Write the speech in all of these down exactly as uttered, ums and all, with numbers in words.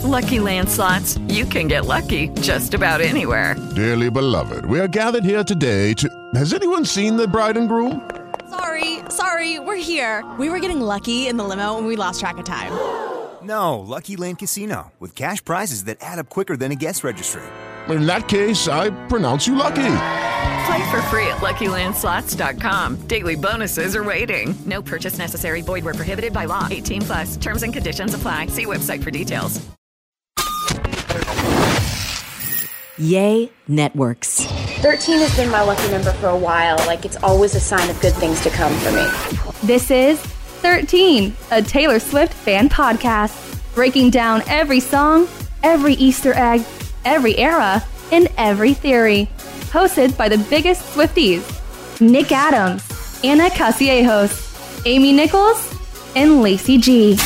Lucky Land Slots, you can get lucky just about anywhere. Dearly beloved, we are gathered here today to... Has anyone seen the bride and groom? Sorry, sorry, we're here. We were getting lucky in the limo and we lost track of time. No, Lucky Land Casino, with cash prizes that add up quicker than a guest registry. In that case, I pronounce you lucky. Play for free at Lucky Land Slots dot com. Daily bonuses are waiting. No purchase necessary. Void where prohibited by law. eighteen plus. Terms and conditions apply. See website for details. Yay Networks. thirteen has been my lucky number for a while. Like, it's always a sign of good things to come for me. This is thirteen, a Taylor Swift fan podcast, breaking down every song, every Easter egg, every era, and every theory. Hosted by the biggest Swifties, Nick Adams, Anna Cassiejos, Amy Nichols, and Lacey G.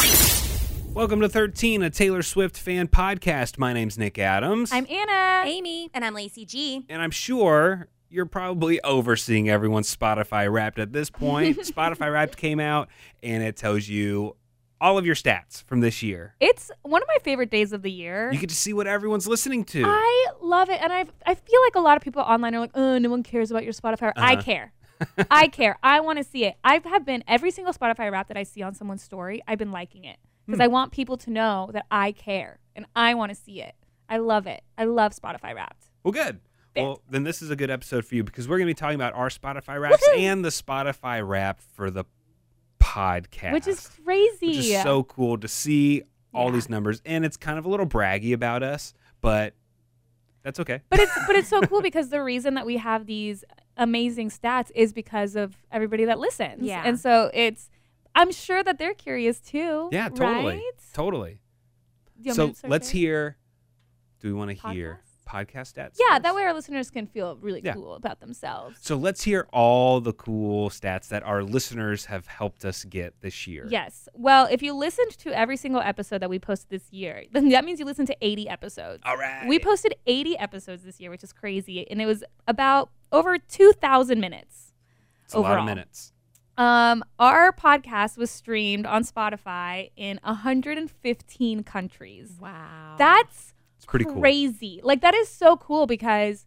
Welcome to thirteen, a Taylor Swift fan podcast. My name's Nick Adams. I'm Anna. Amy. And I'm Lacey G. And I'm sure you're probably overseeing everyone's Spotify Wrapped at this point. Spotify Wrapped came out, and it tells you all of your stats from this year. It's one of my favorite days of the year. You get to see what everyone's listening to. I love it. And I I feel like a lot of people online are like, oh, no one cares about your Spotify. Uh-huh. I care. I care. I want to see it. I have been, every single Spotify Wrap that I see on someone's story, I've been liking it. Because hmm. I want people to know that I care. And I want to see it. I love it. I love Spotify Wrapped. Well, good. Well, then this is a good episode for you because we're going to be talking about our Spotify Wraps Woo-hoo! and the Spotify Wrapped for the podcast. Which is crazy. Which is so cool to see all yeah. these numbers. And it's kind of a little braggy about us, but that's okay. But it's but it's so cool because the reason that we have these amazing stats is because of everybody that listens. Yeah. And so it's, I'm sure that they're curious too. Yeah, totally. Right? Totally. Do you So want me to start let's there? hear, do we want to Podcast? hear podcast stats? Yeah, first? that way our listeners can feel really Yeah. cool about themselves. So let's hear all the cool stats that our listeners have helped us get this year. Yes. Well, if you listened to every single episode that we posted this year, then that means you listened to eighty episodes. All right. We posted eighty episodes this year, which is crazy. And it was about over two thousand minutes. It's a overall. lot of minutes. Um, our podcast was streamed on Spotify in one hundred fifteen countries. Wow. That's It's pretty cool. crazy. Like, that is so cool because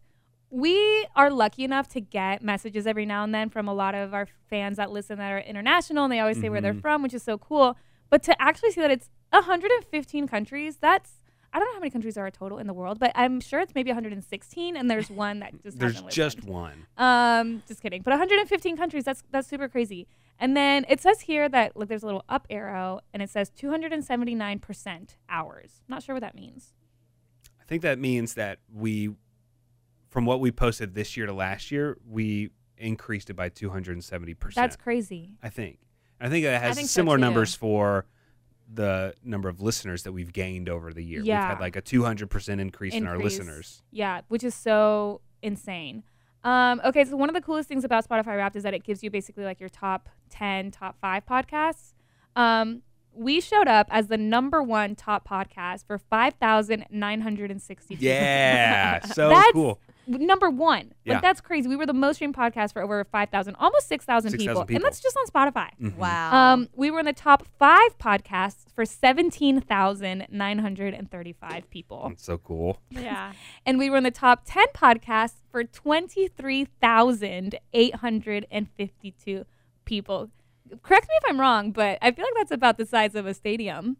we are lucky enough to get messages every now and then from a lot of our fans that listen that are international, and they always say Mm-hmm. where they're from, which is so cool. But to actually see that it's one hundred fifteen countries, that's, I don't know how many countries there are total in the world, but I'm sure it's maybe one hundred sixteen, and there's one that just There's hasn't just listened. one. Um, just kidding. But one hundred fifteen countries, that's that's super crazy. And then it says here that, like, there's a little up arrow, and it says two hundred seventy-nine percent hours. Not sure what that means. I think that means that we, from what we posted this year to last year, we increased it by two hundred seventy percent. That's crazy. I think. I think that has think so, similar too. numbers for the number of listeners that we've gained over the year. Yeah. We've had like a two hundred percent increase, in our Increase. listeners. Yeah, which is so insane. Um, okay, so one of the coolest things about Spotify Wrapped is that it gives you basically like your top ten, top five podcasts. Um, we showed up as the number one top podcast for five thousand nine hundred sixty-two. Yeah, so That's cool. number one. Yeah. Like, that's crazy. We were the most streamed podcast for over five thousand, almost six thousand six people. thousand people. And that's just on Spotify. Mhm. Wow. Um, we were in the top five podcasts for seventeen thousand nine hundred thirty-five people. That's so cool. yeah. And we were in the top ten podcasts for twenty-three thousand eight hundred fifty-two people. Correct me if I'm wrong, but I feel like that's about the size of a stadium.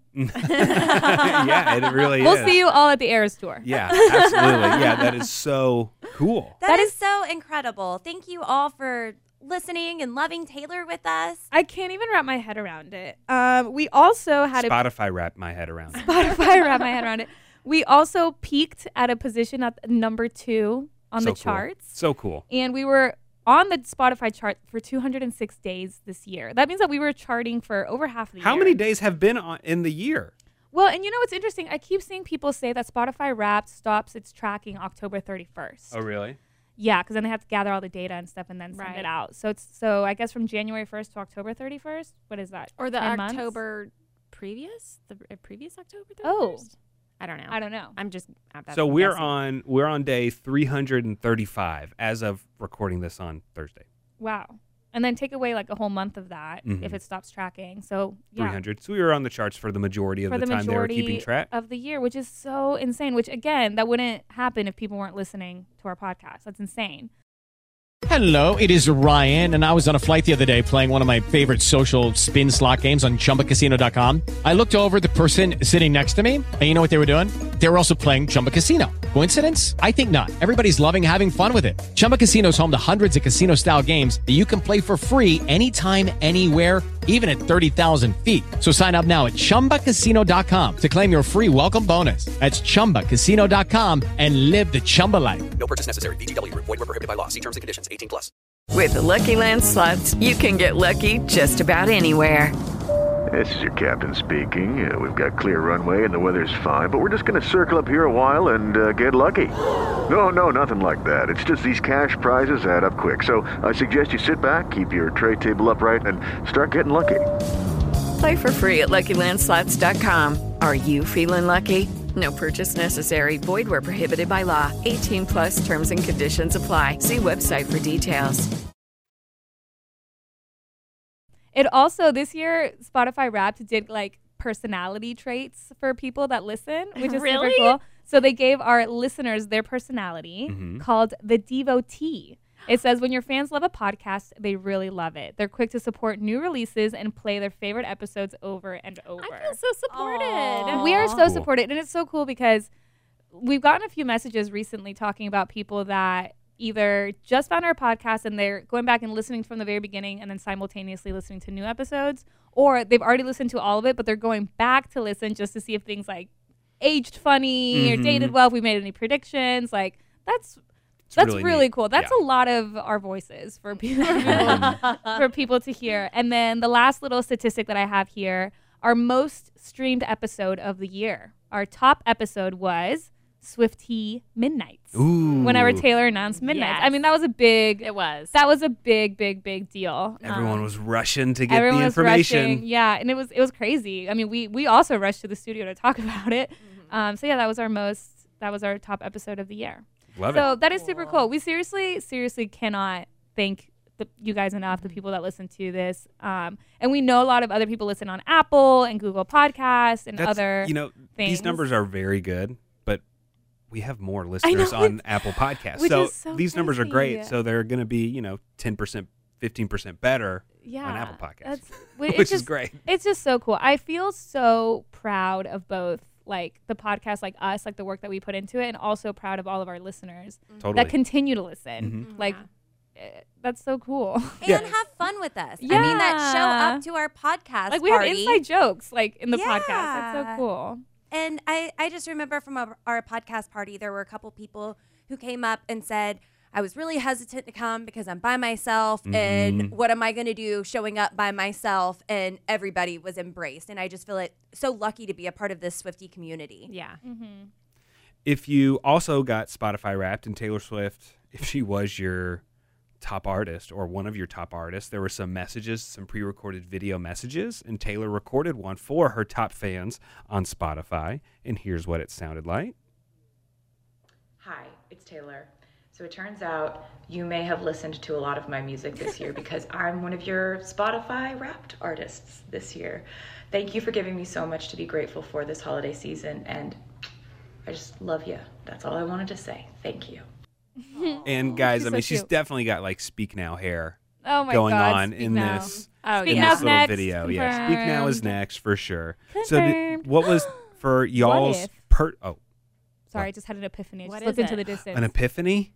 Yeah, it really We'll is. see you all at the Eras Tour. Yeah, absolutely. Yeah, that is so cool. that, That is, is- so incredible. Thank you all for listening and loving Taylor with us. I can't even wrap my head around it. Um, we also had a Spotify wrapped my head around it. Spotify wrap my head around it. We also peaked at a position at number two on So the cool. charts. So cool. And we were on the Spotify chart for two hundred six days this year. That means that we were charting for over half of the How year. many days have been on, in the year? Well, and you know what's interesting? I keep seeing people say that Spotify Wrapped stops its tracking October thirty-first. Oh, really? Yeah, because then they have to gather all the data and stuff and then send Right. it out. So it's so I guess from January first to October thirty-first. What is that? Or the ten months? October previous? The uh, previous October Oh. thirty-first? I don't know. I don't know. I'm just uh, that's So we're guessing. on we're on day three hundred thirty-five as of recording this on Thursday. Wow. and then take away like a whole month of that Mhm. if it stops tracking. So yeah, three hundred. So we were on the charts for the majority of for the, the time majority they were keeping track. of the year, which is so insane. Which again, that wouldn't happen if people weren't listening to our podcast. That's insane. Hello, it is Ryan, and I was on a flight the other day playing one of my favorite social spin slot games on Chumba Casino dot com. I looked over at the person sitting next to me, and you know what they were doing? They were also playing Chumba Casino. Coincidence? I think not. Everybody's loving having fun with it. Chumba Casino is home to hundreds of casino-style games that you can play for free anytime, anywhere, even at thirty thousand feet. So sign up now at Chumba Casino dot com to claim your free welcome bonus. That's Chumba Casino dot com and live the Chumba life. No purchase necessary. V G W. Void were prohibited by law. See terms and conditions. eighteen plus. With the Lucky Land Slots, you can get lucky just about anywhere. This is your captain speaking. Uh, we've got clear runway and the weather's fine, but we're just going to circle up here a while and uh, get lucky. No, no, nothing like that. It's just these cash prizes add up quick. So I suggest you sit back, keep your tray table upright, and start getting lucky. Play for free at Lucky Land Slots dot com. Are you feeling lucky? No purchase necessary. Void where prohibited by law. eighteen plus terms and conditions apply. See website for details. It also, this year, Spotify Wrapped did like personality traits for people that listen, which is Really? super cool. So they gave our listeners their personality Mhm. called the Devotee. It says, when your fans love a podcast, they really love it. They're quick to support new releases and play their favorite episodes over and over. I feel so supported. We are so Cool. supported, and it's so cool because we've gotten a few messages recently talking about people that either just found our podcast and they're going back and listening from the very beginning and then simultaneously listening to new episodes, or they've already listened to all of it, but they're going back to listen just to see if things like aged funny Mhm. or dated well, if we made any predictions. Like, that's It's that's really really, neat. cool. That's Yeah. a lot of our voices for people, for people to hear. And then the last little statistic that I have here, our most streamed episode of the year. Our top episode was Swiftie Midnights. Ooh. Whenever Taylor announced Midnights. I Yes. mean, that was a big, It was. that was a big, big, big deal. Everyone Um, was rushing to get Everyone the was information. rushing. Yeah, and it was it was crazy. I mean, we we also rushed to the studio to talk about it. Um, so yeah, that was our most that was our top episode of the year. Love so it. that is super cool. We seriously, seriously cannot thank the, you guys enough, the people that listen to this. Um, and we know a lot of other people listen on Apple and Google Podcasts and That's, other you know, things. these numbers are very good, but we have more listeners know, on Apple Podcasts. which So, is so these numbers are crazy. great. So they're going to be, you know, ten percent, fifteen percent better yeah, on Apple Podcasts, that's- which it's is just- great. It's just so cool. I feel so proud of both, like the podcast, like us, like the work that we put into it, and also proud of all of our listeners Totally. that continue to listen. Mhm. Like, eh, that's so cool. And Yeah. have fun with us. I mean, that show Yeah. up to our podcast Like we party. have inside jokes, like in the podcast. That's so Yeah. cool. And I, I just remember from our, our podcast party, there were a couple people who came up and said, I was really hesitant to come because I'm by myself. And Mhm. what am I going to do showing up by myself? And everybody was embraced. And I just feel it so lucky to be a part of this Swiftie community. Yeah. Mm-hmm. If you also got Spotify Wrapped and Taylor Swift, if she was your top artist or one of your top artists, there were some messages, some pre-recorded video messages, and Taylor recorded one for her top fans on Spotify. And here's what it sounded like. Hi, it's Taylor. So it turns out you may have listened to a lot of my music this year because I'm one of your Spotify Wrapped artists this year. Thank you for giving me so much to be grateful for this holiday season, and I just love you. That's all I wanted to say. Thank you. And guys, She's I so mean, she's cute. definitely got like Speak Now hair Oh my going God, on Speak in Now. this, Oh, Speak in Now's this little next. video. Yeah, Speak Now is Confirmed. next for sure. So, did, Confirmed. what was for y'all's if? per? Oh, Sorry, I just had an epiphany. I What just looked is into it? the distance. an epiphany.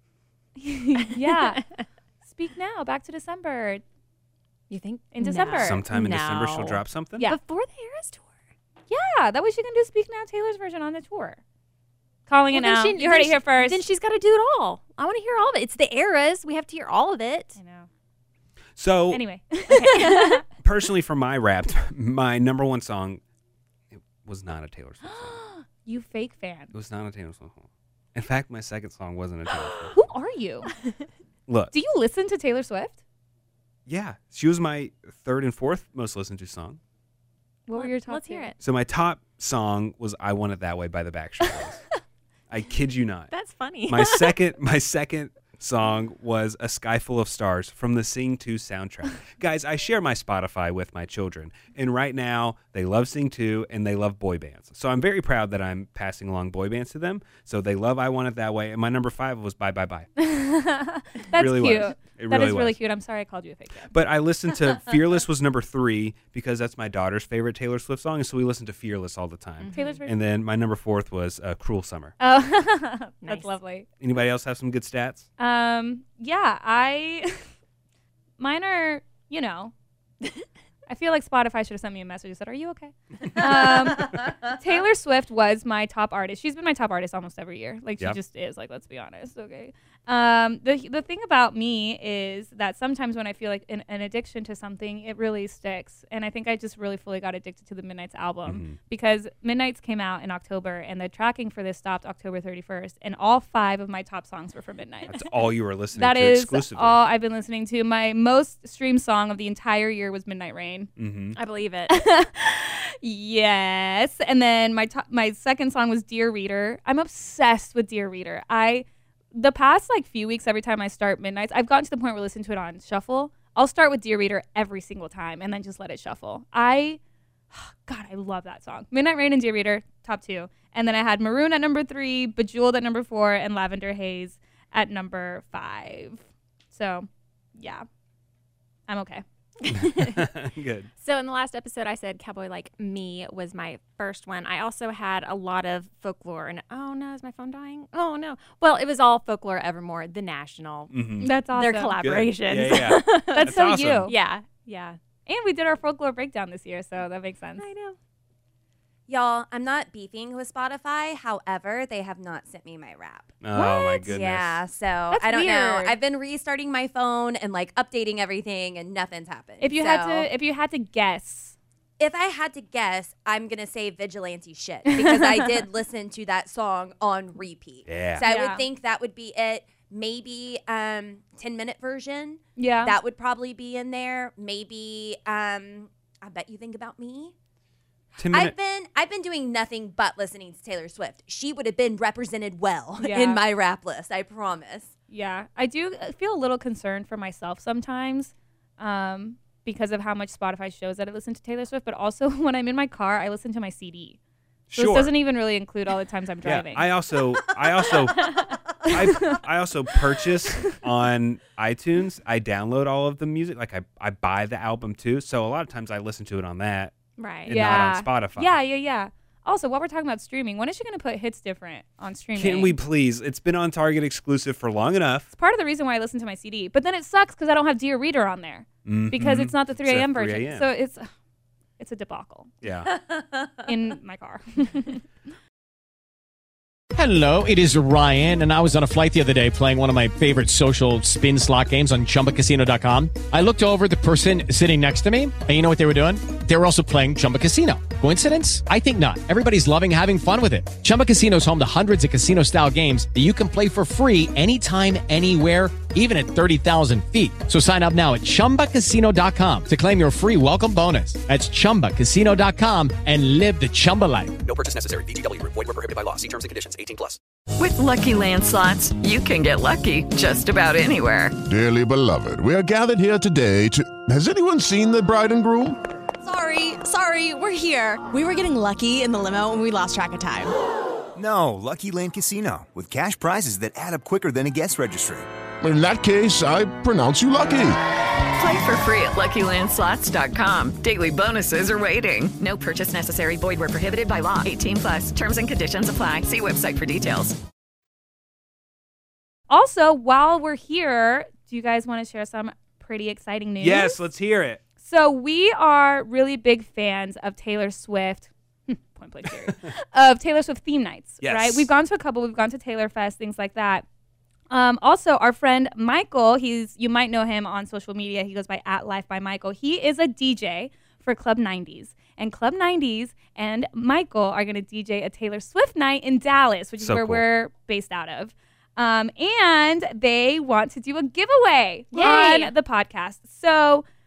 Yeah. Speak Now, back to December. You think? In No. December. Sometime in December, she'll No. drop something. Yeah. Before the Eras tour. Yeah, that way she can do Speak Now Taylor's version on the tour. Calling Well, it then out. she- You then heard it she- here first. Then she's got to do it all. I want to hear all of it. It's the Eras. We have to hear all of it. I know. So, Anyway. personally, for my Wrapped, my number one song, it was not a Taylor Swift song. You fake fan. It was not a Taylor Swift song. In fact, my second song wasn't a Taylor Swift. Who are you? Look, Do you listen to Taylor Swift? yeah, she was my third and fourth most listened to song. What were Let- your top let's two? hear it. So my top song was "I Want It That Way" by the Backstreet Boys. I kid you not. That's funny. My second, my second song was A Sky Full of Stars from the Sing two soundtrack. Guys, I share my Spotify with my children, and right now they love Sing two and they love boy bands. So I'm very proud that I'm passing along boy bands to them. So they love I Want It That Way, and my number five was Bye Bye Bye. That's really cute. Was. It that really is really was. cute. I'm sorry I called you a fake fan. But I listened to Fearless was number three because that's my daughter's favorite Taylor Swift song, and so we listen to Fearless all the time. Mm-hmm. Taylor's and then my number fourth was uh, Cruel Summer. Oh, that's Nice. lovely. Anybody else have some good stats? Um, yeah, I, mine are, you know, I feel like Spotify should have sent me a message and said, are you okay? um, Taylor Swift was my top artist. She's been my top artist almost every year. Like, she Yep. just is. Like, let's be honest. Okay. Um, the the thing about me is that sometimes when I feel like an, an addiction to something, it really sticks. And I think I just really fully got addicted to the Midnights album Mm-hmm. because Midnights came out in October and the tracking for this stopped October thirty-first. And all five of my top songs were for Midnights. That's all you were listening That to is exclusively. all I've been listening to. My most streamed song of the entire year was Midnight Rain. Mm-hmm. I believe it. Yes. And then my to- my second song was Dear Reader. I'm obsessed with Dear Reader. I the past like few weeks, every time I start Midnights, I've gotten to the point where I listen to it on shuffle. I'll start with Dear Reader every single time and then just let it shuffle. I God, I love that song. Midnight Rain and Dear Reader, top two. And then I had Maroon at number three, Bejeweled at number four, and Lavender Haze at number five. So, yeah. I'm okay. Good. So in the last episode, I said Cowboy Like Me was my first one. I also had a lot of folklore. And oh no, is my phone dying? Oh no. Well, it was all Folklore Evermore, The National. Mm-hmm. That's awesome. Their collaborations. Good. Yeah, yeah. That's, That's so awesome. you. Yeah, yeah. And we did our folklore breakdown this year, so that makes sense. I know. Y'all, I'm not beefing with Spotify. However, they have not sent me my rap. Oh my goodness. Yeah, so That's I don't know. weird. I've been restarting my phone and like updating everything, and nothing's happened. If you So, had to, if you had to guess, if I had to guess, I'm gonna say Vigilante Shit because I did listen to that song on repeat. Yeah. So I Yeah. would think that would be it. Maybe um ten minute version. yeah, That would probably be in there. Maybe um I Bet You Think About Me. Ten I've minute. been I've been doing nothing but listening to Taylor Swift. She would have been represented well Yeah. in my rap list, I promise. yeah. I do feel a little concerned for myself sometimes, um, because of how much Spotify shows that I listen to Taylor Swift. But also, when I'm in my car, I listen to my C D. So Sure. this doesn't even really include all the times I'm driving. Yeah, I also, I also, I, I also purchase on iTunes. I download all of the music. Like I, I buy the album too. So a lot of times I listen to it on that Right. and not on Spotify. Yeah, yeah, yeah. Also, while we're talking about streaming, when is she going to put Hits Different on streaming? Can we please? It's been on Target exclusive for long enough. It's part of the reason why I listen to my C D. But then it sucks because I don't have Dear Reader on there because Mhm. it's not the It's three a.m. a three version. a.m.. So it's it's a debacle Yeah. in my car. Hello, it is Ryan, and I was on a flight the other day playing one of my favorite social spin slot games on Chumba Casino dot com. I looked over at the person sitting next to me, and you know what they were doing? They were also playing Chumba Casino. Coincidence? I think not. Everybody's loving having fun with it. Chumba Casino is home to hundreds of casino-style games that you can play for free anytime, anywhere, even at thirty thousand feet. So sign up now at Chumba Casino dot com to claim your free welcome bonus. That's Chumba Casino dot com and live the Chumba life. No purchase necessary. V G W. Void where prohibited by law. See terms and conditions. eighteen plus. With Lucky Land Slots, you can get lucky just about anywhere. Dearly beloved, we are gathered here today to... Has anyone seen the bride and groom? Sorry, sorry, we're here. We were getting lucky in the limo and we lost track of time. No, Lucky Land Casino, with cash prizes that add up quicker than a guest registry. In that case, I pronounce you lucky. Play for free at Lucky Land Slots dot com. Daily bonuses are waiting. No purchase necessary. Void where prohibited by law. eighteen plus. Terms and conditions apply. See website for details. Also, while we're here, do you guys want to share some pretty exciting news? Yes, let's hear it. So we are really big fans of Taylor Swift. Point blank period. Of Taylor Swift theme nights, Yes. right? We've gone to a couple. We've gone to Taylor Fest, things like that. Um, also, our friend Michael, he's you might know him on social media. He goes by at Life by Michael. He is a D J for Club nineties. And Club nineties and Michael are going to D J a Taylor Swift night in Dallas, which is So where cool. we're based out of. Um, and they want to do a giveaway Yay. on the podcast. So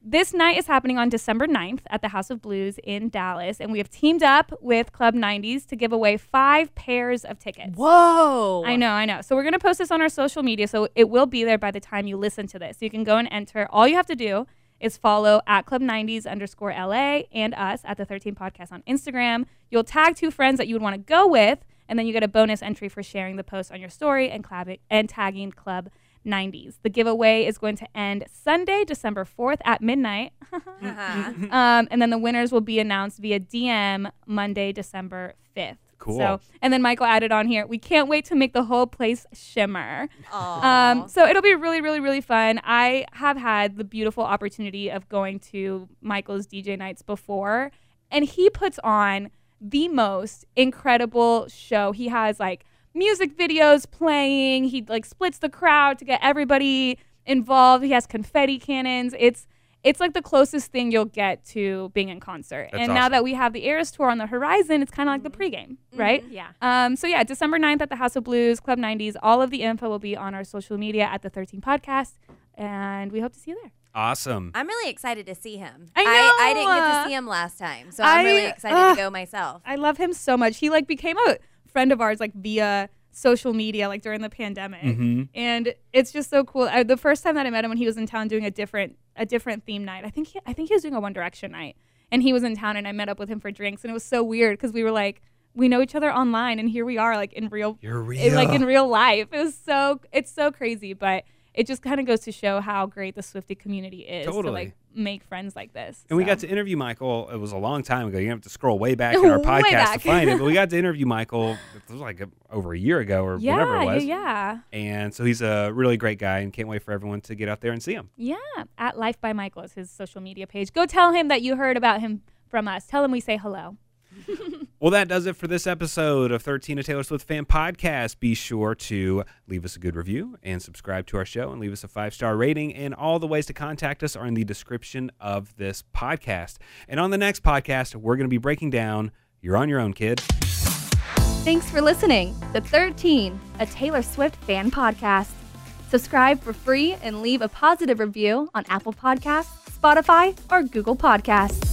this night is happening on December ninth at the House of Blues in Dallas, and we have teamed up with Club nineties to give away five pairs of tickets. Whoa. I know, I know. So we're going to post this on our social media, so it will be there by the time you listen to this. So you can go and enter. All you have to do is follow at Club nineties underscore L A and us at the thirteen Podcast on Instagram. You'll tag two friends that you would want to go with, and then you get a bonus entry for sharing the post on your story and, clab- and tagging Club nineties. The giveaway is going to end Sunday, December fourth at midnight. Uh-huh. um, and then the winners will be announced via D M Monday, December fifth. Cool. So, and then Michael added on here, we can't wait to make the whole place shimmer. Um, so it'll be really, really, really fun. I have had the beautiful opportunity of going to Michael's D J nights before, and he puts on the most incredible show. He has like music videos playing. He like splits the crowd to get everybody involved. He has confetti cannons. It's It's like the closest thing you'll get to being in concert. That's and now awesome. that we have the Eras Tour on the horizon, it's kind of like the pregame, right? Mhm. Yeah. Um, so yeah, December ninth at the House of Blues, Club nineties. All of the info will be on our social media at the thirteen Podcast, and we hope to see you there. Awesome. I'm really excited to see him. I know. I, I didn't get to see him last time, so I'm I- really excited ugh. to go myself. I love him so much. He like became a friend of ours like via social media like during the pandemic, Mhm. and it's just so cool. I, the first time that I met him when he was in town doing a different a different theme night, I think he, I think he was doing a One Direction night, and he was in town, and I met up with him for drinks, and it was so weird because we were like, we know each other online, and here we are like in real, You're it- like in real. real life. It was so it's so crazy, but it just kind of goes to show how great the Swiftie community is to Totally. like make friends like this. And we So. got to interview Michael. It was a long time ago. You have to scroll way back in our Way podcast to back. find it. But we got to interview Michael. It was like a, over a year ago or Yeah, whatever it was. yeah, yeah. And so he's a really great guy, and can't wait for everyone to get out there and see him. Yeah, at Life by Michael is his social media page. Go tell him that you heard about him from us. Tell him we say hello. Well, that does it for this episode of thirteen, a Taylor Swift Fan Podcast. Be sure to leave us a good review and subscribe to our show and leave us a five-star rating. And all the ways to contact us are in the description of this podcast. And on the next podcast, we're going to be breaking down You're on Your Own, Kid. Thanks for listening to thirteen, a Taylor Swift Fan Podcast. Subscribe for free and leave a positive review on Apple Podcasts, Spotify, or Google Podcasts.